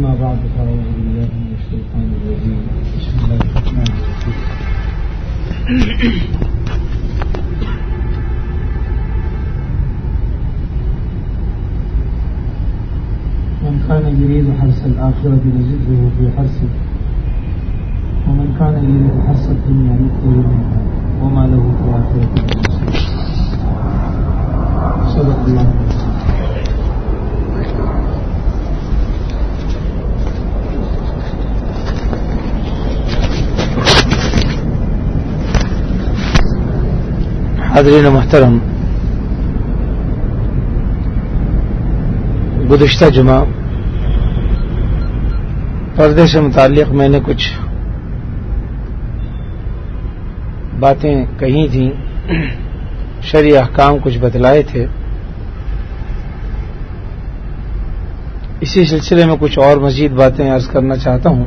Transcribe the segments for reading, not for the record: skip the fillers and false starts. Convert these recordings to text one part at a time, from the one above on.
أما بعد فأعوذ بالله من الشيطان الرجيم بسم الله الرحمن الرحيم من كان يريد حرث الآخرة نزده في حرثه ومن كان يريد حرث الدنيا نؤته منها وما له في الآخرة من نصيب. صدق الله. حاضرین محترم، گزشتہ جمعہ پردے سے متعلق میں نے کچھ باتیں کہی تھیں، شرعی احکام کچھ بتلائے تھے. اسی سلسلے میں کچھ اور مزید باتیں عرض کرنا چاہتا ہوں.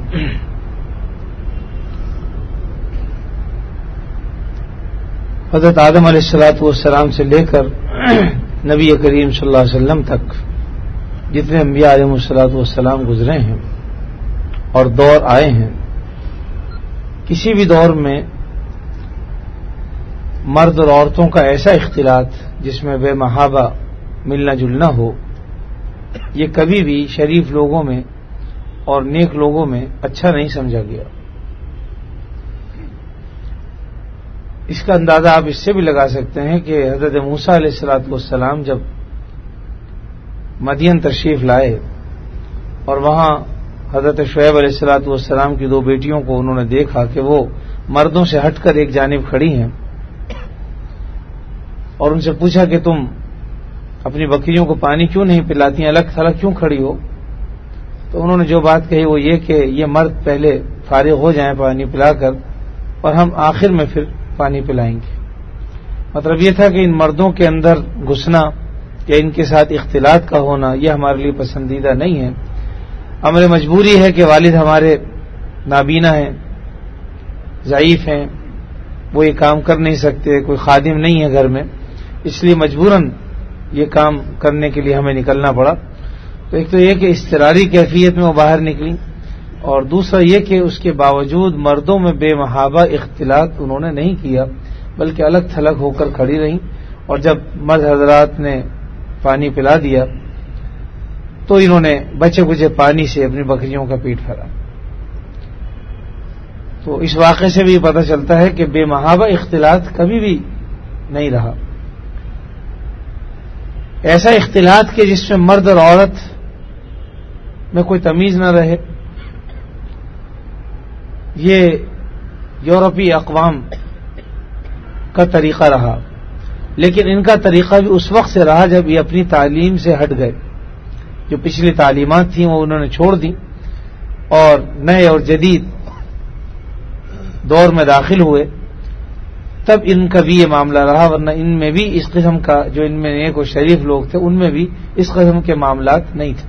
حضرت آدم علیہ السلام سے لے کر نبی کریم صلی اللہ علیہ وسلم تک جتنے انبیاء علیہ السلام گزرے ہیں اور دور آئے ہیں، کسی بھی دور میں مرد اور عورتوں کا ایسا اختلاط جس میں بے محابہ ملنا جلنا ہو، یہ کبھی بھی شریف لوگوں میں اور نیک لوگوں میں اچھا نہیں سمجھا گیا. اس کا اندازہ آپ اس سے بھی لگا سکتے ہیں کہ حضرت موسیٰ علیہ السلام جب مدین تشریف لائے اور وہاں حضرت شعیب علیہ السلام کی دو بیٹیوں کو انہوں نے دیکھا کہ وہ مردوں سے ہٹ کر ایک جانب کھڑی ہیں، اور ان سے پوچھا کہ تم اپنی بکریوں کو پانی کیوں نہیں پلاتی ہیں، الگ تھلگ کیوں کھڑی ہو؟ تو انہوں نے جو بات کہی وہ یہ کہ یہ مرد پہلے فارغ ہو جائیں پانی پلا کر اور ہم آخر میں پھر پانی پلائیں گے. مطلب یہ تھا کہ ان مردوں کے اندر گھسنا یا ان کے ساتھ اختلاط کا ہونا یہ ہمارے لیے پسندیدہ نہیں ہے. ہماری مجبوری ہے کہ والد ہمارے نابینا ہیں، ضعیف ہیں، وہ یہ کام کر نہیں سکتے، کوئی خادم نہیں ہے گھر میں، اس لیے مجبوراً یہ کام کرنے کے لیے ہمیں نکلنا پڑا. تو ایک تو یہ کہ اضطراری کیفیت میں وہ باہر نکلی، اور دوسرا یہ کہ اس کے باوجود مردوں میں بے محابہ اختلاط انہوں نے نہیں کیا بلکہ الگ تھلگ ہو کر کھڑی رہیں، اور جب مرد حضرات نے پانی پلا دیا تو انہوں نے بچے کچے پانی سے اپنی بکریوں کا پیٹ بھرا. تو اس واقعے سے بھی پتہ چلتا ہے کہ بے محابہ اختلاط کبھی بھی نہیں رہا. ایسا اختلاط کہ جس میں مرد اور عورت میں کوئی تمیز نہ رہے، یہ یورپی اقوام کا طریقہ رہا، لیکن ان کا طریقہ بھی اس وقت سے رہا جب یہ اپنی تعلیم سے ہٹ گئے. جو پچھلی تعلیمات تھیں وہ انہوں نے چھوڑ دی اور نئے اور جدید دور میں داخل ہوئے، تب ان کا بھی یہ معاملہ رہا، ورنہ ان میں بھی اس قسم کا، جو ان میں نیک اور شریف لوگ تھے ان میں بھی اس قسم کے معاملات نہیں تھے.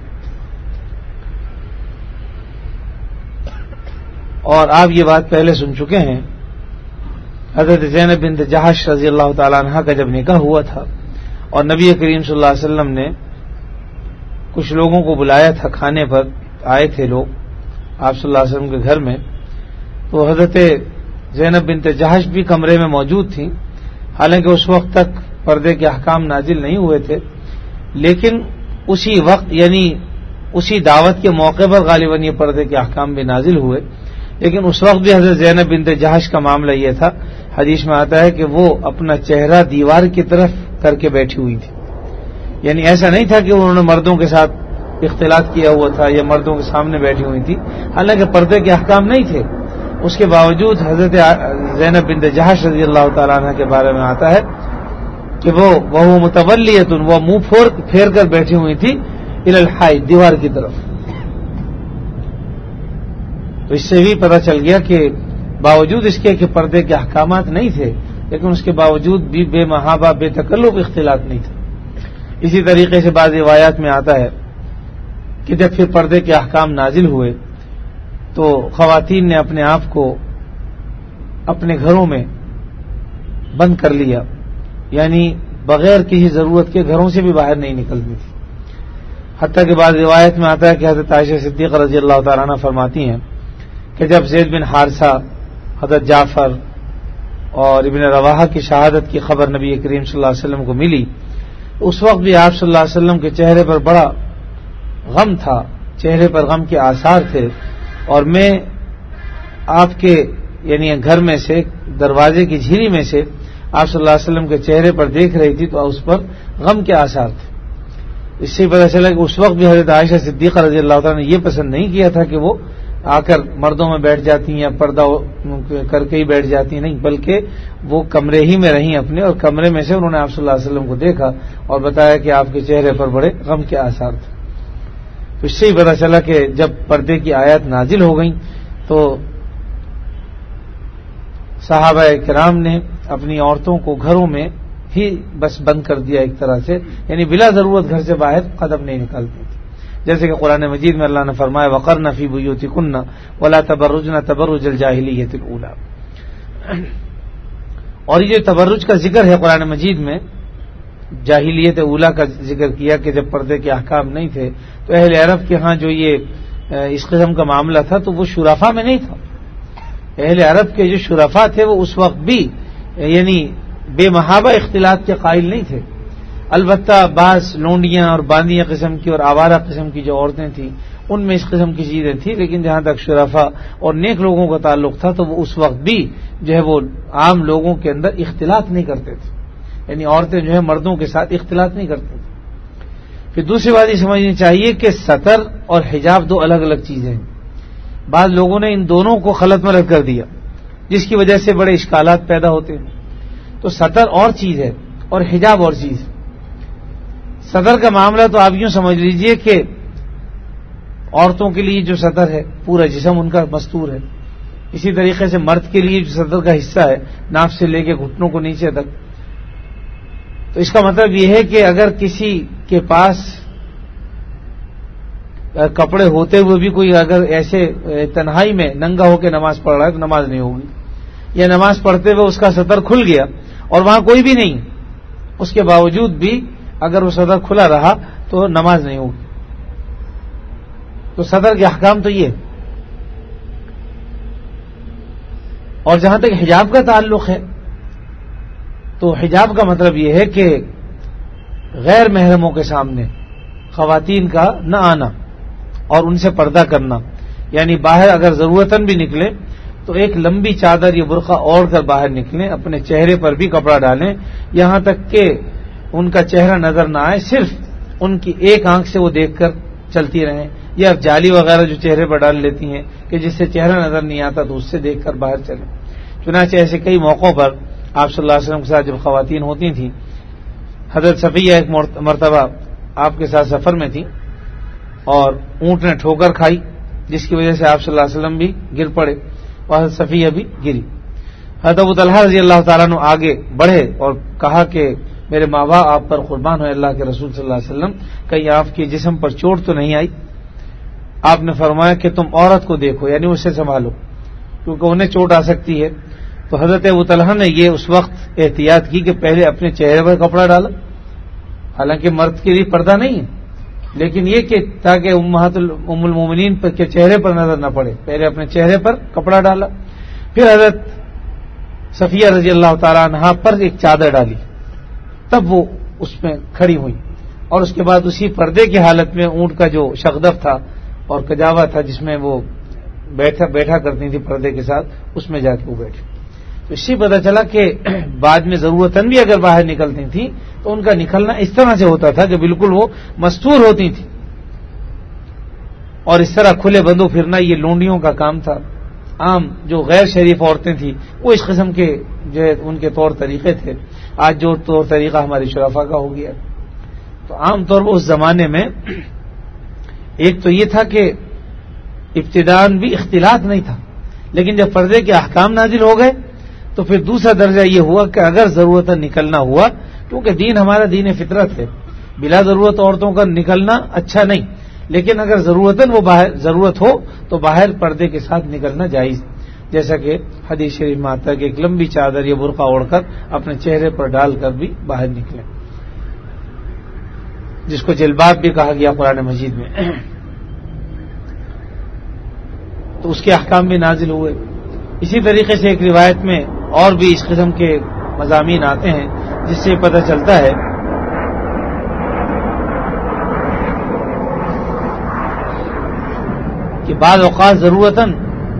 اور آپ یہ بات پہلے سن چکے ہیں، حضرت زینب بنت جہش رضی اللہ تعالی عنہ کا جب نکاح ہوا تھا اور نبی کریم صلی اللہ علیہ وسلم نے کچھ لوگوں کو بلایا تھا کھانے پر، آئے تھے لوگ آپ صلی اللہ علیہ وسلم کے گھر میں، تو حضرت زینب بنت جہش بھی کمرے میں موجود تھیں. حالانکہ اس وقت تک پردے کے احکام نازل نہیں ہوئے تھے، لیکن اسی وقت یعنی اسی دعوت کے موقع پر غالباً یہ پردے کے احکام بھی نازل ہوئے. لیکن اس وقت بھی حضرت زینب بنت جہش کا معاملہ یہ تھا، حدیث میں آتا ہے کہ وہ اپنا چہرہ دیوار کی طرف کر کے بیٹھی ہوئی تھی. یعنی ایسا نہیں تھا کہ انہوں نے مردوں کے ساتھ اختلاط کیا ہوا تھا یا مردوں کے سامنے بیٹھی ہوئی تھی، حالانکہ پردے کے احکام نہیں تھے. اس کے باوجود حضرت زینب بنت جہش رضی اللہ تعالیٰ عنہ کے بارے میں آتا ہے کہ وہ متولیۃ، وہ منہ پھیر کر بیٹھی ہوئی تھی الی الحائط، دیوار کی طرف. تو اس سے بھی پتہ چل گیا کہ باوجود اس کے کہ پردے کے احکامات نہیں تھے، لیکن اس کے باوجود بھی بے محابہ بے تکلف اختلاط نہیں تھا. اسی طریقے سے بعض روایات میں آتا ہے کہ جب پھر پردے کے احکام نازل ہوئے تو خواتین نے اپنے آپ کو اپنے گھروں میں بند کر لیا، یعنی بغیر کسی ضرورت کے گھروں سے بھی باہر نہیں نکلتی تھی. حتیٰ کہ بعض روایت میں آتا ہے کہ حضرت عائشہ صدیقہ رضی اللہ تعالیٰ عنہ فرماتی ہیں کہ جب زید بن حارثہ، حضرت جعفر اور ابن رواحہ کی شہادت کی خبر نبی کریم صلی اللہ علیہ وسلم کو ملی تو اس وقت بھی آپ صلی اللہ علیہ وسلم کے چہرے پر بڑا غم تھا، چہرے پر غم کے آثار تھے، اور میں آپ کے یعنی گھر میں سے دروازے کی جھیری میں سے آپ صلی اللہ علیہ وسلم کے چہرے پر دیکھ رہی تھی تو اس پر غم کے آثار تھے۔ اس سے پتہ چلا کہ اس وقت بھی حضرت عائشہ صدیقہ رضی اللہ تعالیٰ نے یہ پسند نہیں کیا تھا کہ وہ آ کر مردوں میں بیٹھ جاتی ہیں یا پردہ کر کے ہی بیٹھ جاتی ہیں، نہیں، بلکہ وہ کمرے ہی میں رہیں اپنے، اور کمرے میں سے انہوں نے آپ صلی اللہ علیہ وسلم کو دیکھا اور بتایا کہ آپ کے چہرے پر بڑے غم کے آثار تھے۔ تو اس سے ہی پتہ چلا کہ جب پردے کی آیات نازل ہو گئیں تو صحابہ کرام نے اپنی عورتوں کو گھروں میں ہی بس بند کر دیا ایک طرح سے، یعنی بلا ضرورت گھر سے باہر قدم نہیں نکالتی تھی، جیسے کہ قرآن مجید میں اللہ نے فرمایا وقرن فی بیوتکن ولا تبرجن تبرج الجاہلیۃ الاولی۔ اور یہ جو تبرج کا ذکر ہے قرآن مجید میں، جاہلیت اولا کا ذکر کیا کہ جب پردے کے احکام نہیں تھے تو اہل عرب کے ہاں جو یہ اس قسم کا معاملہ تھا تو وہ شرفاء میں نہیں تھا۔ اہل عرب کے جو شرفاء تھے وہ اس وقت بھی یعنی بے محابہ اختلاط کے قائل نہیں تھے، البتہ بعض لونڈیاں اور باندیاں قسم کی اور آوارہ قسم کی جو عورتیں تھیں ان میں اس قسم کی چیزیں تھیں، لیکن جہاں تک شرفاء اور نیک لوگوں کا تعلق تھا تو وہ اس وقت بھی جو ہے وہ عام لوگوں کے اندر اختلاط نہیں کرتے تھے، یعنی عورتیں جو ہے مردوں کے ساتھ اختلاط نہیں کرتے تھے۔ پھر دوسری بات یہ سمجھنی چاہیے کہ ستر اور حجاب دو الگ الگ چیزیں ہیں، بعض لوگوں نے ان دونوں کو خلط میں رکھ کر دیا جس کی وجہ سے بڑے اشکالات پیدا ہوتے ہیں۔ تو ستر اور چیز ہے اور حجاب اور چیز ہے۔ ستر کا معاملہ تو آپ یوں سمجھ لیجئے کہ عورتوں کے لیے جو ستر ہے پورا جسم ان کا مستور ہے، اسی طریقے سے مرد کے لیے جو ستر کا حصہ ہے ناف سے لے کے گھٹنوں کو نیچے تک، تو اس کا مطلب یہ ہے کہ اگر کسی کے پاس کپڑے ہوتے ہوئے بھی کوئی اگر ایسے تنہائی میں ننگا ہو کے نماز پڑھ رہا ہے تو نماز نہیں ہوگی، یا نماز پڑھتے ہوئے اس کا ستر کھل گیا اور وہاں کوئی بھی نہیں، اس کے باوجود بھی اگر وہ ستر کھلا رہا تو نماز نہیں ہوگی۔ تو ستر کے احکام تو یہ، اور جہاں تک حجاب کا تعلق ہے تو حجاب کا مطلب یہ ہے کہ غیر محرموں کے سامنے خواتین کا نہ آنا اور ان سے پردہ کرنا، یعنی باہر اگر ضرورتاً بھی نکلے تو ایک لمبی چادر یا برقع اوڑھ کر باہر نکلیں، اپنے چہرے پر بھی کپڑا ڈالیں یہاں تک کہ ان کا چہرہ نظر نہ آئے، صرف ان کی ایک آنکھ سے وہ دیکھ کر چلتی رہیں، یا جالی وغیرہ جو چہرے پر ڈال لیتی ہیں کہ جس سے چہرہ نظر نہیں آتا تو اس سے دیکھ کر باہر چلیں۔ چنانچہ ایسے کئی موقعوں پر آپ صلی اللہ علیہ وسلم کے ساتھ جب خواتین ہوتی تھیں، حضرت صفیہ ایک مرتبہ آپ کے ساتھ سفر میں تھی اور اونٹ نے ٹھوکر کھائی جس کی وجہ سے آپ صلی اللہ علیہ وسلم بھی گر پڑے اور حضرت صفیہ بھی گری۔ حضرت ابو طلحہ رضی اللہ تعالیٰ عنہ آگے بڑھے اور کہا کہ میرے ماں باپ آپ پر قربان ہوئے اللہ کے رسول صلی اللہ علیہ وسلم، کہیں آپ کے جسم پر چوٹ تو نہیں آئی؟ آپ نے فرمایا کہ تم عورت کو دیکھو، یعنی اس سے سنبھالو کیونکہ انہیں چوٹ آ سکتی ہے۔ تو حضرت ابو طلحہ نے یہ اس وقت احتیاط کی کہ پہلے اپنے چہرے پر کپڑا ڈالا، حالانکہ مرد کے لیے پردہ نہیں ہے، لیکن یہ کہ تاکہ ام المومنین کے چہرے پر نظر نہ پڑے، پہلے اپنے چہرے پر کپڑا ڈالا، پھر حضرت صفیہ رضی اللہ تعالی عنہا پر ایک چادر ڈالی، تب وہ اس میں کھڑی ہوئی، اور اس کے بعد اسی پردے کی حالت میں اونٹ کا جو شغدف تھا اور کجاوا تھا جس میں وہ بیٹھا کرتی تھی پردے کے ساتھ، اس میں جا کے وہ بیٹھی۔ تو اس سے پتہ چلا کہ بعد میں ضرورتاً بھی اگر باہر نکلتی تھیں تو ان کا نکلنا اس طرح سے ہوتا تھا کہ بالکل وہ مستور ہوتی تھیں، اور اس طرح کھلے بندوں پھرنا یہ لونڈیوں کا کام تھا۔ عام جو غیر شریف عورتیں تھیں وہ اس قسم کے جو ہے ان کے طور طریقے تھے، آج جو طور طریقہ ہمارے شرفاء کا ہو گیا۔ تو عام طور پر اس زمانے میں ایک تو یہ تھا کہ ابتداءً بھی اختلاط نہیں تھا، لیکن جب پردے کے احکام نازل ہو گئے تو پھر دوسرا درجہ یہ ہوا کہ اگر ضرورت نکلنا ہوا، کیونکہ دین ہمارا دین فطرت ہے، بلا ضرورت عورتوں کا نکلنا اچھا نہیں، لیکن اگر ضرورت ہو تو باہر پردے کے ساتھ نکلنا جائز، جیسا کہ حدیث شریف میں آتا ہے کہ ایک لمبی چادر یا برقع اوڑھ کر اپنے چہرے پر ڈال کر بھی باہر نکلیں۔ جس کو جلباب بھی کہا گیا قرآن مجید میں، تو اس کے احکام بھی نازل ہوئے۔ اسی طریقے سے ایک روایت میں اور بھی اس قسم کے مضامین آتے ہیں جس سے پتہ چلتا ہے کہ بعض اوقات ضرورتاً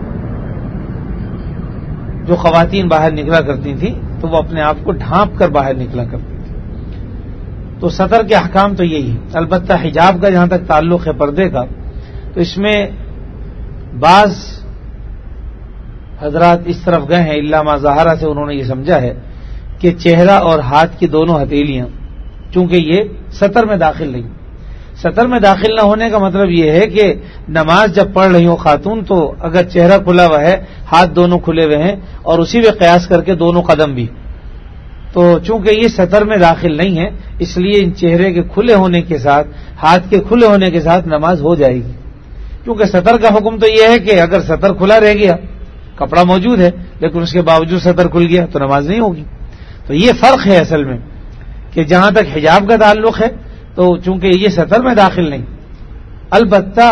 جو خواتین باہر نکلا کرتی تھیں تو وہ اپنے آپ کو ڈھانپ کر باہر نکلا کرتی تھی۔ تو سطر کے احکام تو یہی ہے۔ البتہ حجاب کا جہاں تک تعلق ہے پردے کا، تو اس میں بعض حضرات اس طرف گئے ہیں، علامہ ظاہرہ سے انہوں نے یہ سمجھا ہے کہ چہرہ اور ہاتھ کی دونوں ہتھیلیاں چونکہ یہ سطر میں داخل نہیں، سطر میں داخل نہ ہونے کا مطلب یہ ہے کہ نماز جب پڑھ رہی ہو خاتون تو اگر چہرہ کھلا ہوا ہے، ہاتھ دونوں کھلے ہوئے ہیں اور اسی پہ قیاس کر کے دونوں قدم بھی، تو چونکہ یہ سطر میں داخل نہیں ہے اس لیے ان چہرے کے کھلے ہونے کے ساتھ، ہاتھ کے کھلے ہونے کے ساتھ نماز ہو جائے گی، کیونکہ سطر کا حکم تو یہ ہے کہ اگر سطر کھلا رہ گیا، کپڑا موجود ہے لیکن اس کے باوجود سطر کھل گیا تو نماز نہیں ہوگی۔ تو یہ فرق ہے اصل میں کہ جہاں تک حجاب کا تعلق ہے تو چونکہ یہ سطر میں داخل نہیں، البتہ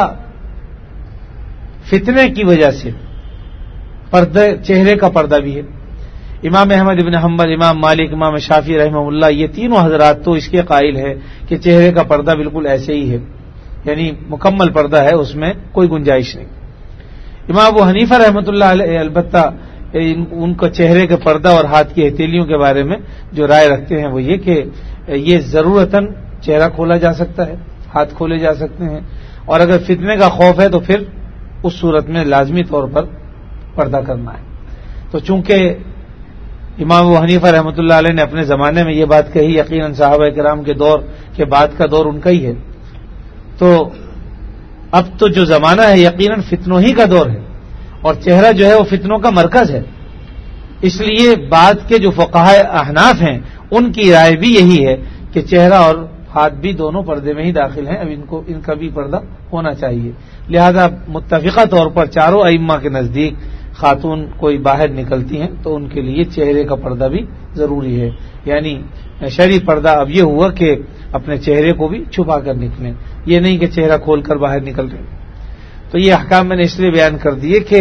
فتنے کی وجہ سے پردے، چہرے کا پردہ بھی ہے۔ امام احمد بن حنبل، امام مالک، امام شافعی رحمہ اللہ، یہ تینوں حضرات تو اس کے قائل ہے کہ چہرے کا پردہ بالکل ایسے ہی ہے، یعنی مکمل پردہ ہے، اس میں کوئی گنجائش نہیں۔ امام ابو حنیفہ رحمۃ اللہ علیہ البتہ ان کا چہرے کے پردہ اور ہاتھ کی ہتھیلیوں کے بارے میں جو رائے رکھتے ہیں وہ یہ کہ یہ ضرورتاً چہرہ کھولا جا سکتا ہے، ہاتھ کھولے جا سکتے ہیں، اور اگر فتنے کا خوف ہے تو پھر اس صورت میں لازمی طور پر پردہ کرنا ہے۔ تو چونکہ امام ابو حنیفہ رحمۃ اللہ علیہ نے اپنے زمانے میں یہ بات کہی، یقیناً صحابہ کرام کے دور کے بعد کا دور ان کا ہی ہے، تو اب تو جو زمانہ ہے یقیناً فتنوں ہی کا دور ہے اور چہرہ جو ہے وہ فتنوں کا مرکز ہے، اس لیے بعد کے جو فقہاء احناف ہیں ان کی رائے بھی یہی ہے کہ چہرہ اور ہاتھ بھی دونوں پردے میں ہی داخل ہیں، اب ان کا بھی پردہ ہونا چاہیے۔ لہذا متفقہ طور پر چاروں ائمہ کے نزدیک خاتون کوئی باہر نکلتی ہیں تو ان کے لیے چہرے کا پردہ بھی ضروری ہے، یعنی شرعی پردہ اب یہ ہوا کہ اپنے چہرے کو بھی چھپا کر نکلیں، یہ نہیں کہ چہرہ کھول کر باہر نکل رہے۔ تو یہ احکام میں نے اس لیے بیان کر دیے کہ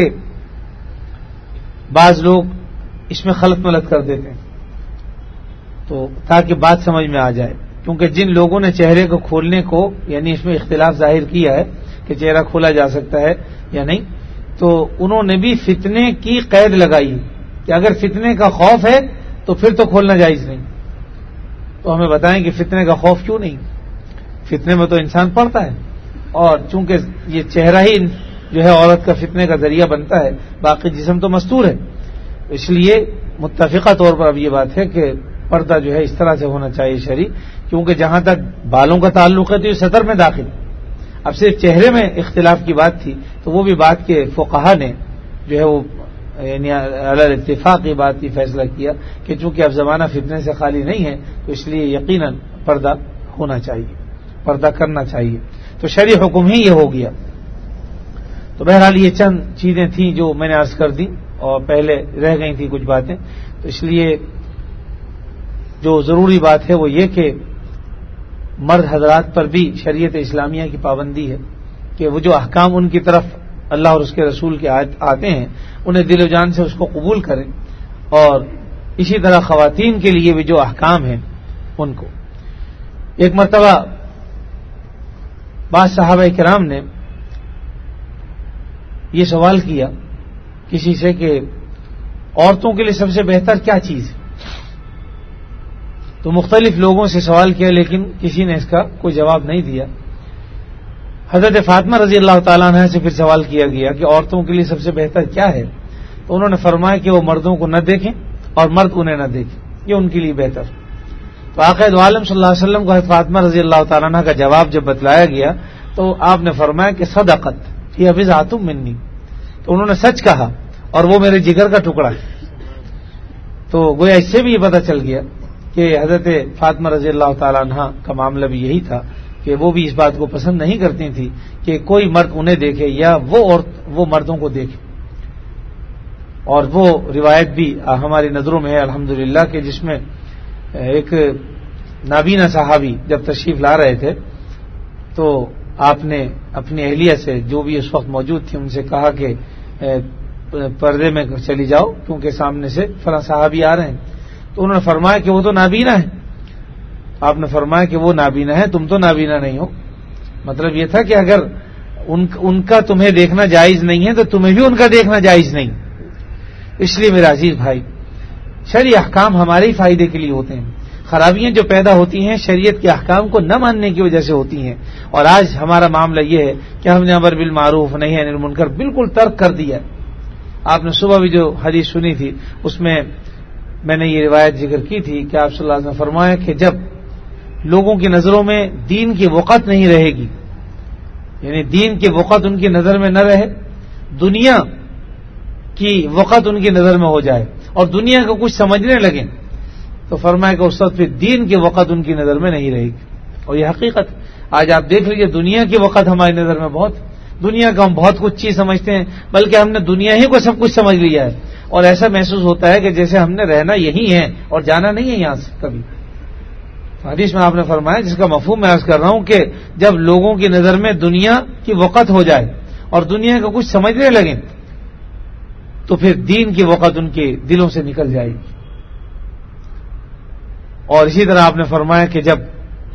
بعض لوگ اس میں خلط ملط کر دیتے ہیں، تو تاکہ بات سمجھ میں آ جائے، کیونکہ جن لوگوں نے چہرے کو کھولنے کو یعنی اس میں اختلاف ظاہر کیا ہے کہ چہرہ کھولا جا سکتا ہے یا نہیں، تو انہوں نے بھی فتنے کی قید لگائی کہ اگر فتنے کا خوف ہے تو پھر تو کھولنا جائز نہیں۔ تو ہمیں بتائیں کہ فتنے کا خوف کیوں نہیں؟ فتنے میں تو انسان پڑتا ہے، اور چونکہ یہ چہرہ ہی جو ہے عورت کا فتنے کا ذریعہ بنتا ہے، باقی جسم تو مستور ہے، اس لیے متفقہ طور پر اب یہ بات ہے کہ پردہ جو ہے اس طرح سے ہونا چاہیے شرعی، کیونکہ جہاں تک بالوں کا تعلق ہے تو یہ سطر میں داخل، اب صرف چہرے میں اختلاف کی بات تھی تو وہ بھی بات کے فقہا نے جو ہے وہ یعنی علی اتفاق یہ بات کی فیصلہ کیا کہ چونکہ اب زمانہ فتنے سے خالی نہیں ہے تو اس لیے یقیناً پردہ ہونا چاہیے، پردہ کرنا چاہیے، تو شرعی حکم ہی یہ ہو گیا۔ تو بہرحال یہ چند چیزیں تھیں جو میں نے عرض کر دی اور پہلے رہ گئی تھیں کچھ باتیں، تو اس لیے جو ضروری بات ہے وہ یہ کہ مرد حضرات پر بھی شریعت اسلامیہ کی پابندی ہے کہ وہ جو احکام ان کی طرف اللہ اور اس کے رسول کے آتے ہیں انہیں دل و جان سے اس کو قبول کریں، اور اسی طرح خواتین کے لیے بھی جو احکام ہیں ان کو۔ ایک مرتبہ بعض صحابہ کرام نے یہ سوال کیا کسی سے کہ عورتوں کے لیے سب سے بہتر کیا چیز ہے؟ تو مختلف لوگوں سے سوال کیا لیکن کسی نے اس کا کوئی جواب نہیں دیا۔ حضرت فاطمہ رضی اللہ تعالیٰ عنہ سے پھر سوال کیا گیا کہ عورتوں کے لیے سب سے بہتر کیا ہے؟ تو انہوں نے فرمایا کہ وہ مردوں کو نہ دیکھیں اور مرد انہیں نہ دیکھیں، یہ ان کے لیے بہتر۔ تو آقا دو عالم صلی اللہ علیہ وسلم کو حضرت فاطمہ رضی اللہ تعالیٰ عنہ کا جواب جب بتلایا گیا تو آپ نے فرمایا کہ صدقت یہ بضعۃ منی، تو انہوں نے سچ کہا اور وہ میرے جگر کا ٹکڑا ہے۔ تو گویا اس سے بھی یہ پتہ چل گیا کہ حضرت فاطمہ رضی اللہ تعالیٰ عنہ کا معاملہ بھی یہی تھا کہ وہ بھی اس بات کو پسند نہیں کرتی تھی کہ کوئی مرد انہیں دیکھے یا وہ مردوں کو دیکھے، اور وہ روایت بھی ہماری نظروں میں ہے الحمدللہ کہ جس میں ایک نابینا صحابی جب تشریف لا رہے تھے تو آپ نے اپنی اہلیہ سے جو بھی اس وقت موجود تھی ان سے کہا کہ پردے میں چلی جاؤ کیونکہ سامنے سے فلاں صحابی آ رہے ہیں. تو انہوں نے فرمایا کہ وہ تو نابینا ہے. آپ نے فرمایا کہ وہ نابینا ہے, تم تو نابینا نہیں ہو. مطلب یہ تھا کہ اگر ان کا تمہیں دیکھنا جائز نہیں ہے تو تمہیں بھی ان کا دیکھنا جائز نہیں. اس لیے میرا عزیز بھائی, شرعی احکام ہمارے ہی فائدے کے لیے ہوتے ہیں. خرابیاں جو پیدا ہوتی ہیں شریعت کے احکام کو نہ ماننے کی وجہ سے ہوتی ہیں. اور آج ہمارا معاملہ یہ ہے کہ ہم نے امر بالمعروف نہی عن المنکر بالکل ترک کر دیا. آپ نے صبح بھی جو حدیث سنی تھی اس میں نے یہ روایت ذکر کی تھی کہ آپ صلی اللہ علیہ وسلم نے فرمایا کہ جب لوگوں کی نظروں میں دین کی وقت نہیں رہے گی, یعنی دین کی وقت ان کی نظر میں نہ رہے, دنیا کی وقت ان کی نظر میں ہو جائے اور دنیا کو کچھ سمجھنے لگیں, تو فرمایا کہ اس وقت پھر دین کی وقت ان کی نظر میں نہیں رہے گی. اور یہ حقیقت آج آپ دیکھ لیجیے, دنیا کی وقت ہماری نظر میں بہت, دنیا کا ہم بہت کچھ چیز سمجھتے ہیں, بلکہ ہم نے دنیا ہی کو سب کچھ سمجھ لیا ہے. اور ایسا محسوس ہوتا ہے کہ جیسے ہم نے رہنا یہی ہے اور جانا نہیں ہے یہاں سے کبھی. حدیث میں آپ نے فرمایا, جس کا مفہوم میں عرض کر رہا ہوں, کہ جب لوگوں کی نظر میں دنیا کی وقت ہو جائے اور دنیا کا کچھ سمجھنے لگیں تو پھر دین کی وقت ان کے دلوں سے نکل جائے گی. اور اسی طرح آپ نے فرمایا کہ جب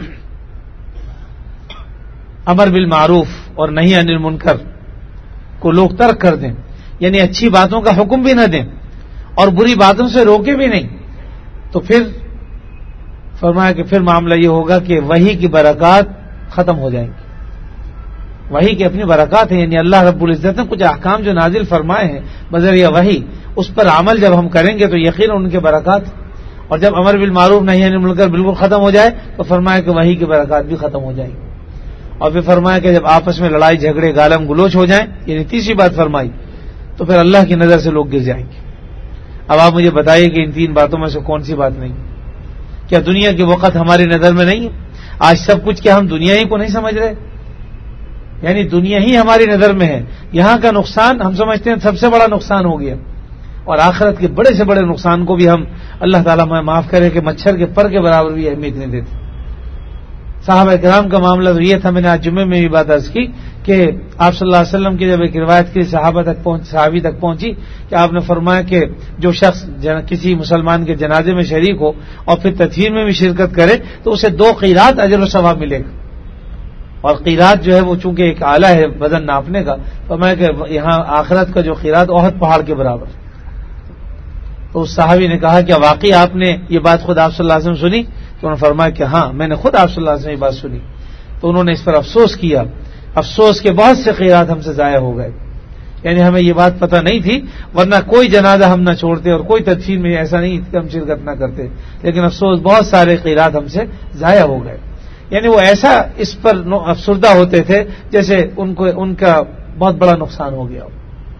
امر بالمعروف اور نہی عن المنکر کو لوگ ترک کر دیں, یعنی اچھی باتوں کا حکم بھی نہ دیں اور بری باتوں سے روکے بھی نہیں, تو پھر فرمایا کہ پھر معاملہ یہ ہوگا کہ وحی کی برکات ختم ہو جائیں گی. وحی کی اپنی برکات ہیں, یعنی اللہ رب العزت نے کچھ احکام جو نازل فرمائے ہیں بذریعہ وحی, اس پر عمل جب ہم کریں گے تو یقیناً ان کے برکات. اور جب امر بالمعروف نہی عن المنکر بالکل ختم ہو جائے تو فرمایا کہ وحی کی برکات بھی ختم ہو جائیں گی. اور پھر فرمایا کہ جب آپس میں لڑائی جھگڑے گالم گلوچ ہو جائیں, یعنی تیسری بات فرمائی, تو پھر اللہ کی نظر سے لوگ گر جائیں گے. اب آپ مجھے بتائیے کہ ان تین باتوں میں سے کون سی بات نہیں؟ کیا دنیا کی وقت ہماری نظر میں نہیں ہے؟ آج سب کچھ کیا ہم دنیا ہی کو نہیں سمجھ رہے؟ یعنی دنیا ہی ہماری نظر میں ہے. یہاں کا نقصان ہم سمجھتے ہیں سب سے بڑا نقصان ہو گیا, اور آخرت کے بڑے سے بڑے نقصان کو بھی ہم, اللہ تعالیٰ ہمیں معاف کرے, کہ مچھر کے پر کے برابر بھی اہمیت نہیں دیتے. صحابہ کرام کا معاملہ تو یہ تھا, میں نے آج جمعے میں بھی بات عرض کی کہ آپ صلی اللہ علیہ وسلم کی جب ایک روایت کی صحابی تک پہنچی کہ آپ نے فرمایا کہ جو شخص کسی مسلمان کے جنازے میں شریک ہو اور پھر تدفین میں بھی شرکت کرے تو اسے 2 قیرات اجر و ثواب ملے گا. اور قیرات جو ہے وہ چونکہ ایک آلہ ہے وزن ناپنے کا, فرمایا کہ یہاں آخرت کا جو قیرات احد پہاڑ کے برابر. تو اس صحابی نے کہا کہ واقعی آپ نے یہ بات خود آپ صلی اللہ علیہ وسلم سنی؟ تو انہوں نے فرمایا کہ ہاں, میں نے خود آپ صلی اللہ علیہ وسلم یہ بات سنی. تو انہوں نے اس پر افسوس کیا, افسوس کے بہت سے خیرات ہم سے ضائع ہو گئے. یعنی ہمیں یہ بات پتہ نہیں تھی, ورنہ کوئی جنازہ ہم نہ چھوڑتے اور کوئی تدفین میں ایسا نہیں کہ ہم شرکت نہ کرتے, لیکن افسوس بہت سارے خیرات ہم سے ضائع ہو گئے. یعنی وہ ایسا اس پر افسردہ ہوتے تھے جیسے ان کا بہت بڑا نقصان ہو گیا.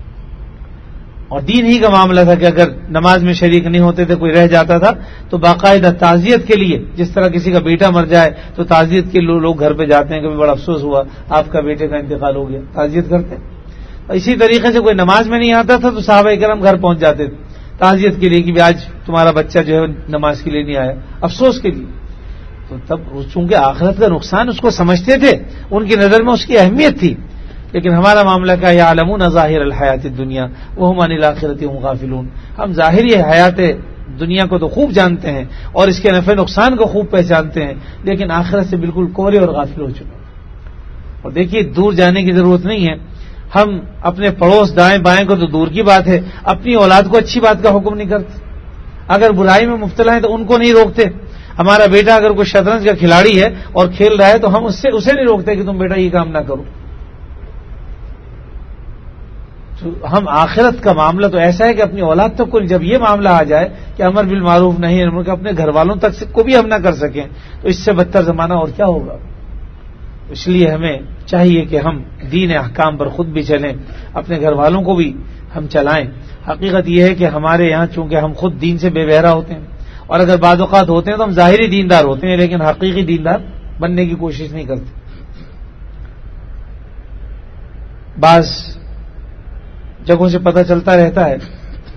اور دین ہی کا معاملہ تھا کہ اگر نماز میں شریک نہیں ہوتے تھے, کوئی رہ جاتا تھا, تو باقاعدہ تعزیت کے لیے, جس طرح کسی کا بیٹا مر جائے تو تعزیت کے لوگ گھر پہ جاتے ہیں, کبھی بڑا افسوس ہوا آپ کا بیٹے کا انتقال ہو گیا, تعزیت کرتے ہیں. اسی طریقے سے کوئی نماز میں نہیں آتا تھا تو صحابہ کرام گھر پہنچ جاتے تھے تعزیت کے لیے کہ آج تمہارا بچہ جو ہے نماز کے لیے نہیں آیا, افسوس کے لیے. تو تب چونکہ آخرت کا نقصان اس کو سمجھتے تھے, ان کی نظر میں اس کی اہمیت تھی. لیکن ہمارا معاملہ کیا, یعلمون ظاہر الحیات الدنیا وہم عن الآخرۃ هم غافلون. ہم ظاہری حیات دنیا کو تو خوب جانتے ہیں اور اس کے نفع نقصان کو خوب پہچانتے ہیں, لیکن آخرت سے بالکل کورے اور غافل ہو چکے. اور دیکھیے, دور جانے کی ضرورت نہیں ہے. ہم اپنے پڑوس دائیں بائیں کو تو دور کی بات ہے, اپنی اولاد کو اچھی بات کا حکم نہیں کرتے. اگر برائی میں مبتلا ہے تو ان کو نہیں روکتے. ہمارا بیٹا اگر کوئی شطرنج کا کھلاڑی ہے اور کھیل رہا ہے تو ہم اسے نہیں روکتے کہ تم بیٹا یہ کام نہ کرو. تو ہم آخرت کا معاملہ تو ایسا ہے کہ اپنی اولاد تک کو, جب یہ معاملہ آ جائے کہ امر بالمعروف نہی عن المنکر اپنے گھر والوں تک کو بھی ہم نہ کر سکیں, تو اس سے بدتر زمانہ اور کیا ہوگا. اس لیے ہمیں چاہیے کہ ہم دین احکام پر خود بھی چلیں, اپنے گھر والوں کو بھی ہم چلائیں. حقیقت یہ ہے کہ ہمارے یہاں چونکہ ہم خود دین سے بے بہرا ہوتے ہیں, اور اگر بعض اوقات ہوتے ہیں تو ہم ظاہری دیندار ہوتے ہیں لیکن حقیقی دیندار بننے کی کوشش نہیں کرتے. بعض جگہوں سے پتہ چلتا رہتا ہے,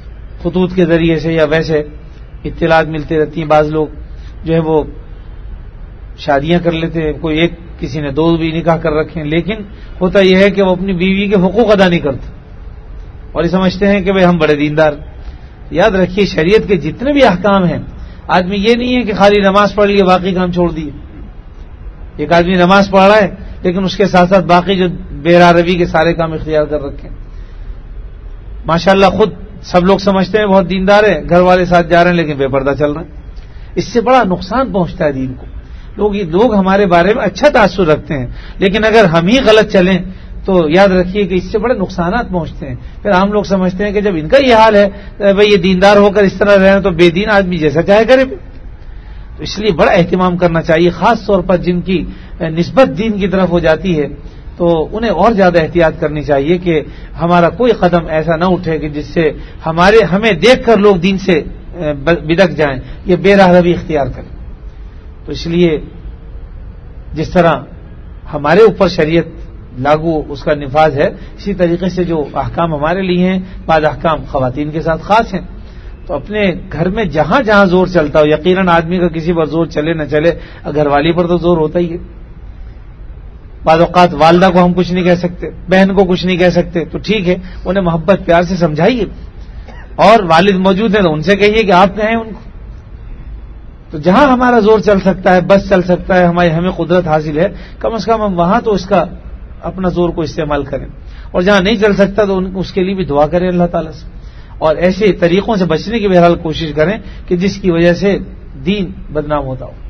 خطوط کے ذریعے سے یا ویسے اطلاعات ملتی رہتی ہیں, بعض لوگ جو ہے وہ شادیاں کر لیتے ہیں، کوئی ایک کسی نے 2 بھی نکاح کر رکھے ہیں، لیکن ہوتا یہ ہے کہ وہ اپنی بیوی کے حقوق ادا نہیں کرتے اور یہ سمجھتے ہیں کہ بھئی ہم بڑے دیندار. یاد رکھیے شریعت کے جتنے بھی احکام ہیں، آدمی یہ نہیں ہے کہ خالی نماز پڑھ لیے باقی کام چھوڑ دیے. ایک آدمی نماز پڑھ رہا ہے لیکن اس کے ساتھ ساتھ باقی جو بے روی کے سارے کام اختیار کر رکھے ہیں. ماشاءاللہ خود سب لوگ سمجھتے ہیں بہت دیندار ہے، گھر والے ساتھ جا رہے ہیں لیکن بے پردہ چل رہے ہیں. اس سے بڑا نقصان پہنچتا ہے دین کو. لوگ ہمارے بارے میں اچھا تاثر رکھتے ہیں، لیکن اگر ہم ہی غلط چلیں تو یاد رکھیے کہ اس سے بڑے نقصانات پہنچتے ہیں. پھر عام لوگ سمجھتے ہیں کہ جب ان کا یہ حال ہے بھئی یہ دیندار ہو کر اس طرح رہے تو بے دین آدمی جیسا چاہے کرے. تو اس لیے بڑا اہتمام کرنا چاہیے، خاص طور پر جن کی نسبت دین کی طرف ہو جاتی ہے تو انہیں اور زیادہ احتیاط کرنی چاہیے کہ ہمارا کوئی قدم ایسا نہ اٹھے کہ جس سے ہمیں دیکھ کر لوگ دین سے بدک جائیں، یہ بے راہ روی اختیار کریں. تو اس لیے جس طرح ہمارے اوپر شریعت لاگو اس کا نفاذ ہے، اسی طریقے سے جو احکام ہمارے لیے ہیں بعض احکام خواتین کے ساتھ خاص ہیں. تو اپنے گھر میں جہاں جہاں زور چلتا ہو، یقیناً آدمی کا کسی پر زور چلے نہ چلے، گھر والی پر تو زور ہوتا ہی ہے. بعض اوقات والدہ کو ہم کچھ نہیں کہہ سکتے، بہن کو کچھ نہیں کہہ سکتے، تو ٹھیک ہے انہیں محبت پیار سے سمجھائیے، اور والد موجود ہیں تو ان سے کہیے کہ آپ کہیں ان کو. تو جہاں ہمارا زور چل سکتا ہے، بس چل سکتا ہے، ہمیں قدرت حاصل ہے، کم از کم ہم وہاں تو اس کا اپنا زور کو استعمال کریں، اور جہاں نہیں چل سکتا تو اس کے لیے بھی دعا کریں اللہ تعالیٰ سے، اور ایسے طریقوں سے بچنے کی بہرحال کوشش کریں کہ جس کی وجہ سے دین بدنام ہوتا ہو.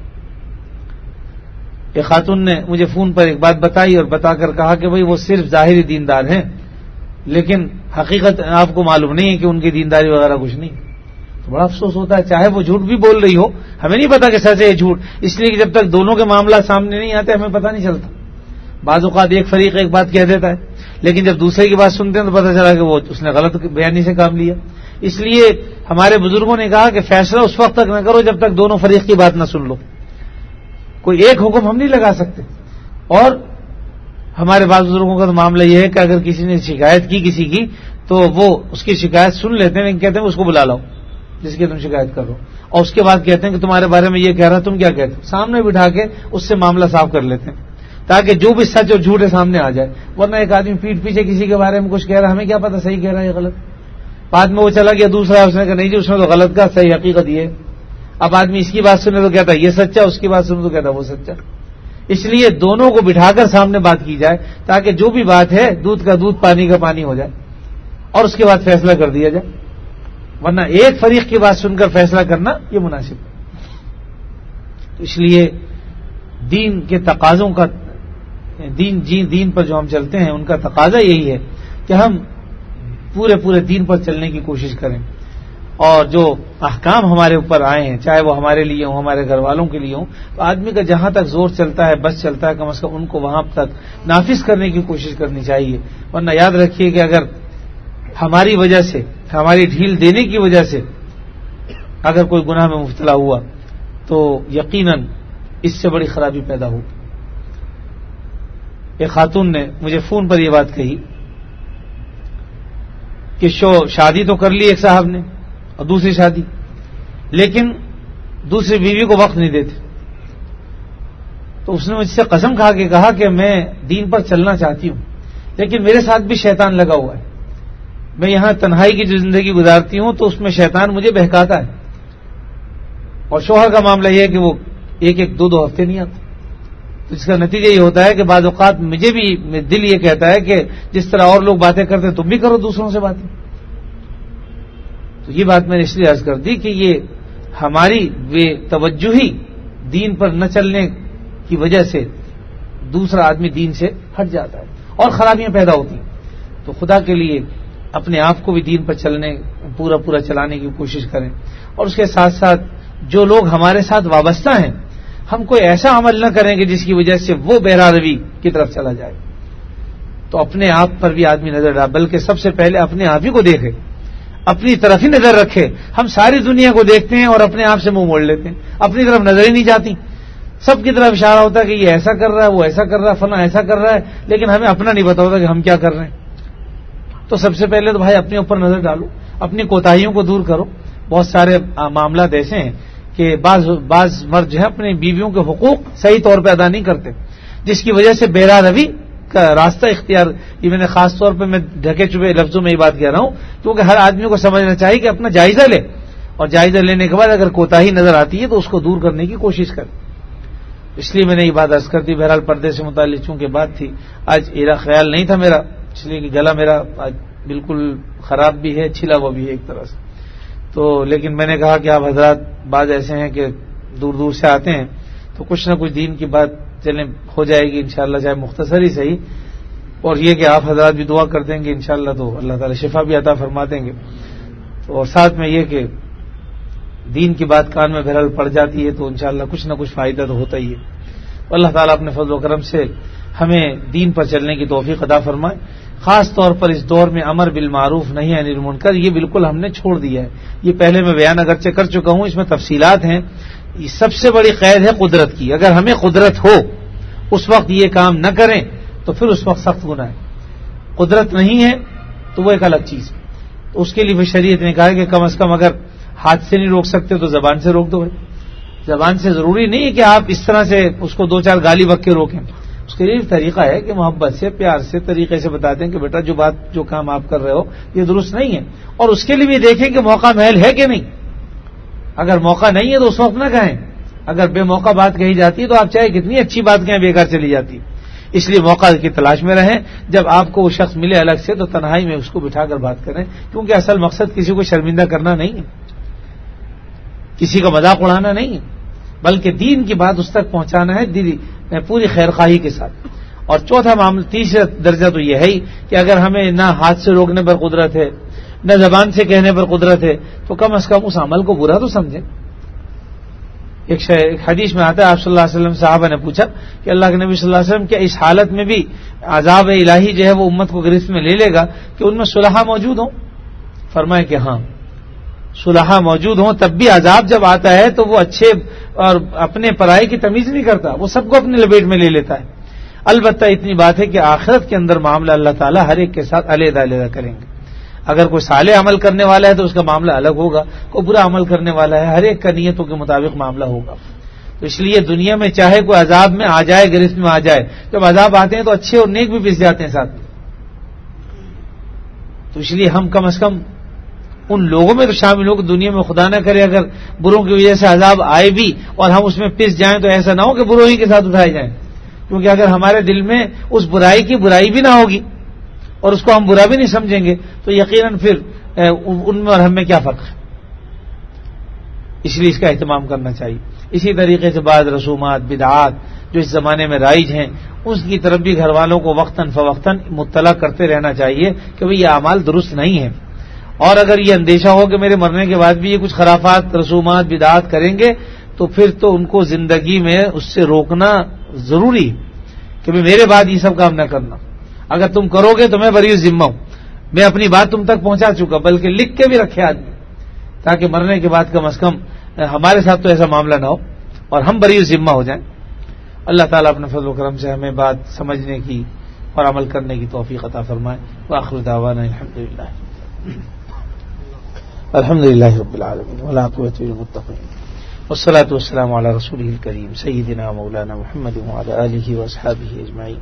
ایک خاتون نے مجھے فون پر ایک بات بتائی اور بتا کر کہا کہ بھئی وہ صرف ظاہری دیندار ہیں، لیکن حقیقت آپ کو معلوم نہیں ہے کہ ان کی دینداری وغیرہ کچھ نہیں. تو بڑا افسوس ہوتا ہے، چاہے وہ جھوٹ بھی بول رہی ہو، ہمیں نہیں پتا کہ سچ ہے جھوٹ، اس لیے کہ جب تک دونوں کے معاملات سامنے نہیں آتے ہمیں پتہ نہیں چلتا. بعض اوقات ایک فریق ایک بات کہہ دیتا ہے، لیکن جب دوسرے کی بات سنتے ہیں تو پتہ چلا کہ وہ اس نے غلط بیانی سے کام لیا. اس لیے ہمارے بزرگوں نے کہا کہ فیصلہ اس وقت تک نہ کرو جب تک دونوں فریق کی بات نہ سن لو. کوئی ایک حکم ہم نہیں لگا سکتے. اور ہمارے بعض بزرگوں کا تو معاملہ یہ ہے کہ اگر کسی نے شکایت کی کسی کی تو وہ اس کی شکایت سن لیتے ہیں، لیکن کہتے ہیں اس کو بلا لاؤ جس کی تم شکایت کرو، اور اس کے بعد کہتے ہیں کہ تمہارے بارے میں یہ کہہ رہا تم کیا کہتے ہو. سامنے بٹھا کے اس سے معاملہ صاف کر لیتے ہیں تاکہ جو بھی سچ اور جھوٹ ہے سامنے آ جائے. ورنہ ایک آدمی پیٹ پیچھے کسی کے بارے میں کچھ کہہ رہا ہے، ہمیں کیا پتا صحیح کہہ رہا ہے یا غلط. بعد میں وہ چلا گیا دوسرا، اس نے کہا نہیں جی اس نے تو غلط کہا، صحیح حقیقت یہ ہے. اب آدمی اس کی بات سنے تو کہتا ہے یہ سچا، اس کی بات سنے تو کہتا ہے وہ سچا. اس لیے دونوں کو بٹھا کر سامنے بات کی جائے تاکہ جو بھی بات ہے دودھ کا دودھ پانی کا پانی ہو جائے اور اس کے بعد فیصلہ کر دیا جائے. ورنہ ایک فریق کی بات سن کر فیصلہ کرنا یہ مناسب ہے. اس لیے دین کے تقاضوں کا دین پر جو ہم چلتے ہیں ان کا تقاضا یہی ہے کہ ہم پورے دین پر چلنے کی کوشش کریں، اور جو احکام ہمارے اوپر آئے ہیں چاہے وہ ہمارے لیے ہوں ہمارے گھر والوں کے لیے ہوں، تو آدمی کا جہاں تک زور چلتا ہے بس چلتا ہے کم از کم ان کو وہاں تک نافذ کرنے کی کوشش کرنی چاہیے. ورنہ یاد رکھیے کہ اگر ہماری وجہ سے ہماری ڈھیل دینے کی وجہ سے اگر کوئی گناہ میں مبتلا ہوا تو یقیناً اس سے بڑی خرابی پیدا ہوگی. ایک خاتون نے مجھے فون پر یہ بات کہی کہ شادی تو کر لی ایک صاحب نے اور دوسری شادی، لیکن دوسری بیوی کو وقت نہیں دیتے. تو اس نے مجھ سے قسم کھا کے کہا کہ میں دین پر چلنا چاہتی ہوں لیکن میرے ساتھ بھی شیطان لگا ہوا ہے. میں یہاں تنہائی کی جو زندگی گزارتی ہوں تو اس میں شیطان مجھے بہکاتا ہے، اور شوہر کا معاملہ یہ ہے کہ وہ ایک دو ہفتے نہیں آتے. تو اس کا نتیجہ یہ ہوتا ہے کہ بعض اوقات مجھے بھی دل یہ کہتا ہے کہ جس طرح اور لوگ باتیں کرتے ہیں تم بھی کرو دوسروں سے باتیں. تو یہ بات میں نے اس لیے عرض کر دی کہ یہ ہماری بے توجہی دین پر نہ چلنے کی وجہ سے دوسرا آدمی دین سے ہٹ جاتا ہے اور خرابیاں پیدا ہوتی ہیں. تو خدا کے لیے اپنے آپ کو بھی دین پر چلنے پورا چلانے کی کوشش کریں، اور اس کے ساتھ ساتھ جو لوگ ہمارے ساتھ وابستہ ہیں ہم کوئی ایسا عمل نہ کریں کہ جس کی وجہ سے وہ بہرا روی کی طرف چلا جائے. تو اپنے آپ پر بھی آدمی نظر ڈالے، بلکہ سب سے پہلے اپنے آپ ہی کو دیکھے، اپنی طرف ہی نظر رکھے. ہم ساری دنیا کو دیکھتے ہیں اور اپنے آپ سے منہ موڑ لیتے ہیں، اپنی طرف نظر ہی نہیں جاتی. سب کی طرف اشارہ ہوتا ہے کہ یہ ایسا کر رہا ہے، وہ ایسا کر رہا ہے، فلاں ایسا کر رہا ہے، لیکن ہمیں اپنا نہیں پتا ہوتا کہ ہم کیا کر رہے ہیں. تو سب سے پہلے تو بھائی اپنے اوپر نظر ڈالو، اپنی کوتاہیوں کو دور کرو. بہت سارے معاملات ایسے ہیں کہ بعض مرد جو ہے اپنی بیویوں کے حقوق صحیح طور پہ ادا نہیں کرتے، جس کی وجہ سے بہرا روی کا راستہ اختیار. یہ میں نے خاص طور پہ میں ڈھکے چھپے لفظوں میں یہ بات کہہ رہا ہوں کیونکہ ہر آدمی کو سمجھنا چاہیے کہ اپنا جائزہ لے، اور جائزہ لینے کے بعد اگر کوتاہی نظر آتی ہے تو اس کو دور کرنے کی کوشش کرے. اس لیے میں نے یہ بات عرض کر دی. بہرحال پردے سے متعلق چونکہ بات تھی، آج ایرا خیال نہیں تھا میرا، اس لیے کہ گلا میرا آج بالکل خراب بھی ہے، چھلا ہوا بھی ہے ایک طرح سے. تو لیکن میں نے کہا کہ آپ حضرات بعض ایسے ہیں کہ دور دور سے آتے ہیں تو کچھ نہ کچھ دین کی بات چلیں ہو جائے گی انشاءاللہ، چاہے مختصر ہی صحیح. اور یہ کہ آپ حضرات بھی دعا کر دیں گے انشاءاللہ تو اللہ تعالی شفا بھی عطا فرما دیں گے. اور ساتھ میں یہ کہ دین کی بات کان میں بہرحال پڑ جاتی ہے تو انشاءاللہ کچھ نہ کچھ فائدہ تو ہوتا ہی ہے. اللہ تعالیٰ اپنے فضل و کرم سے ہمیں دین پر چلنے کی توفیق عطا فرمائے. خاص طور پر اس دور میں امر بالمعروف نہی عن المنکر یہ بالکل ہم نے چھوڑ دیا ہے. یہ پہلے میں بیان اگرچہ کر چکا ہوں، اس میں تفصیلات ہیں. یہ سب سے بڑی قید ہے قدرت کی. اگر ہمیں قدرت ہو اس وقت یہ کام نہ کریں تو پھر اس وقت سخت گناہ ہے. قدرت نہیں ہے تو وہ ایک الگ چیز ہے. تو اس کے لیے بھی شریعت نے کہا کہ کم از کم اگر ہاتھ سے نہیں روک سکتے تو زبان سے روک دو. بھائی زبان سے ضروری نہیں ہے کہ آپ اس طرح سے اس کو 2-4 گالی بک کے روکیں. اس کے لیے طریقہ ہے کہ محبت سے، پیار سے، طریقے سے بتا دیں کہ بیٹا جو کام آپ کر رہے ہو یہ درست نہیں ہے. اور اس کے لیے بھی دیکھیں کہ موقع محل ہے کہ نہیں. اگر موقع نہیں ہے تو اس وقت نہ کہیں. اگر بے موقع بات کہی جاتی ہے تو آپ چاہے کتنی اچھی بات کہیں بیکار چلی جاتی. اس لیے موقع کی تلاش میں رہیں. جب آپ کو وہ شخص ملے الگ سے تو تنہائی میں اس کو بٹھا کر بات کریں، کیونکہ اصل مقصد کسی کو شرمندہ کرنا نہیں ہے، کسی کا مذاق اڑانا نہیں ہے، بلکہ دین کی بات اس تک پہنچانا ہے پوری خیرخواہی کے ساتھ. اور چوتھا معاملہ، تیسرا درجہ تو یہ ہے ہی کہ اگر ہمیں نہ ہاتھ سے روکنے پر قدرت ہے نہ زبان سے کہنے پر قدرت ہے تو کم از کم اس عمل کو برا تو سمجھیں. ایک حدیث میں آتا ہے، آپ صلی اللہ علیہ وسلم صحابہ نے پوچھا کہ اللہ کے نبی صلی اللہ علیہ وسلم کیا اس حالت میں بھی عذاب الہی جو ہے وہ امت کو گرفت میں لے لے گا کہ ان میں صلحاء موجود ہوں؟ فرمائے کہ ہاں، صلحاء موجود ہوں تب بھی عذاب جب آتا ہے تو وہ اچھے اور اپنے پرائی کی تمیز نہیں کرتا، وہ سب کو اپنے لپیٹ میں لے لیتا ہے. البتہ اتنی بات ہے کہ آخرت کے اندر معاملہ اللہ تعالیٰ ہر ایک کے ساتھ علیحدہ علیحدہ کریں گے. اگر کوئی صالح عمل کرنے والا ہے تو اس کا معاملہ الگ ہوگا، کوئی برا عمل کرنے والا ہے ہر ایک کا نیتوں کے مطابق معاملہ ہوگا. تو اس لیے دنیا میں چاہے کوئی عذاب میں آ جائے، گرفت میں آ جائے، جب عذاب آتے ہیں تو اچھے اور نیک بھی پس جاتے ہیں ساتھ. تو اس لیے ہم کم از کم ان لوگوں میں تو شامل ہو کہ دنیا میں خدا نہ کرے اگر بروں کی وجہ سے عذاب آئے بھی اور ہم اس میں پس جائیں تو ایسا نہ ہو کہ بروں ہی کے ساتھ اٹھائے جائیں. کیونکہ اگر ہمارے دل میں اس برائی کی برائی بھی نہ ہوگی اور اس کو ہم برا بھی نہیں سمجھیں گے تو یقیناً پھر ان میں اور ہم میں کیا فرق ہے. اس لیے اس کا اہتمام کرنا چاہیے. اسی طریقے سے بعض رسومات بدعات جو اس زمانے میں رائج ہیں اس کی طرف بھی گھر والوں کو وقتاً فوقتاً مطلع کرتے رہنا چاہیے کہ بھئی یہ اعمال درست نہیں ہیں. اور اگر یہ اندیشہ ہو کہ میرے مرنے کے بعد بھی یہ کچھ خرافات رسومات بدعات کریں گے تو پھر تو ان کو زندگی میں اس سے روکنا ضروری کہ بھئی میرے بعد یہ سب کام نہ کرنا. اگر تم کرو گے تو میں بری ذمہ ہوں، میں اپنی بات تم تک پہنچا چکا، بلکہ لکھ کے بھی رکھے آدمی تاکہ مرنے کے بعد کم از کم ہمارے ساتھ تو ایسا معاملہ نہ ہو اور ہم بری ذمہ ہو جائیں. اللہ تعالیٰ اپنے فضل و کرم سے ہمیں بات سمجھنے کی اور عمل کرنے کی توفیق عطا فرمائے. وآخر دعوانا الحمدللہ رب العالمین والعاقبۃ للمتقین والصلاة والسلام علی رسولہ الکریم سیدنا مولانا محمد وعلی آلہ واصحابہ اجمعین.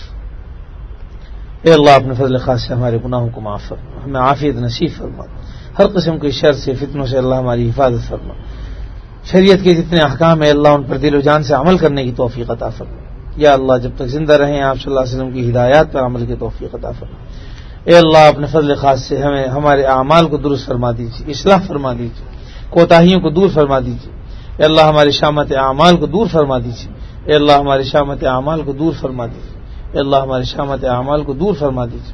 اے اللہ اپنے فضل خاص سے ہمارے گناہوں کو معاف فرما، ہمیں عافیت نصیب فرما، ہر قسم کی شر سے فتنوں سے اللہ ہماری حفاظت فرما. شریعت کے جتنے احکام ہیں اللہ ان پر دل و جان سے عمل کرنے کی توفیق عطا فرما. یا اللہ جب تک زندہ رہیں آپ صلی اللہ علیہ وسلم کی ہدایات پر عمل کی توفیق عطا فرما. اے اللہ اپنے فضل خاص سے ہمیں ہمارے اعمال کو درست فرما دیجیے، اصلاح فرما دیجیے، کوتاہیوں کو دور فرما دیجیے. اے اللہ ہماری شامت اعمال کو دور فرما دیجیے. اے اللہ ہماری شامت اعمال کو دور فرما دیجیے. اے اللہ ہماری شامت اعمال کو دور فرما دیجیے.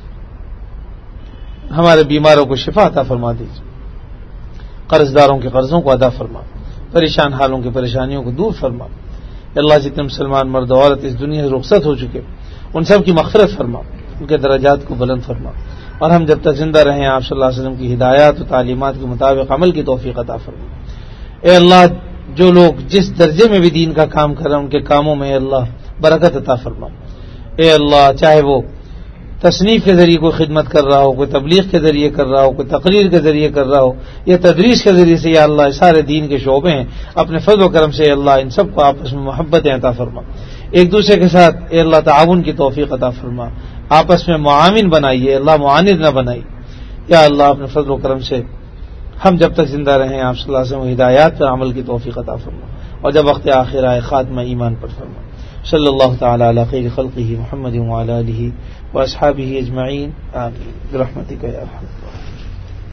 ہمارے بیماروں کو شفا عطا فرما دیجیے. قرض داروں کے قرضوں کو ادا فرما، پریشان حالوں کی پریشانیوں کو دور فرما. اللہ جتنے مسلمان مرد و عورت اس دنیا سے رخصت ہو چکے ان سب کی مغفرت فرما، ان کے درجات کو بلند فرما. اور ہم جب تک زندہ رہیں آپ صلی اللہ علیہ وسلم کی ہدایات و تعلیمات کے مطابق عمل کی توفیق عطا فرما. اے اللہ جو لوگ جس درجے میں بھی دین کا کام کر رہے ہیں ان کے کاموں میں اے اللہ برکت عطا فرما. اے اللہ چاہے وہ تصنیف کے ذریعے کوئی خدمت کر رہا ہو، کوئی تبلیغ کے ذریعے کر رہا ہو، کوئی تقریر کے ذریعے کر رہا ہو، یا تدریس کے ذریعے سے، یا اللہ سارے دین کے شعبے ہیں، اپنے فضل و کرم سے اللہ ان سب کو آپس میں محبت عطا فرما، ایک دوسرے کے ساتھ اے اللہ تعاون کی توفیق عطا فرما، آپس میں معاون بنائیے، اللہ معاند نہ بنائی، یا اللہ اپنے فضل و کرم سے ہم جب تک زندہ رہیں آپ صلی اللہ علیہ وسلم ہدایات پر عمل کی توفیق عطا فرما، اور جب وقت آخر آئے خاتمہ ایمان پر فرما۔ صلی اللہ تعالی علی خیر خلقہ محمد وعلی آلہ واصحابہ اجمعین آمین برحمتک یا ارحم الراحمین۔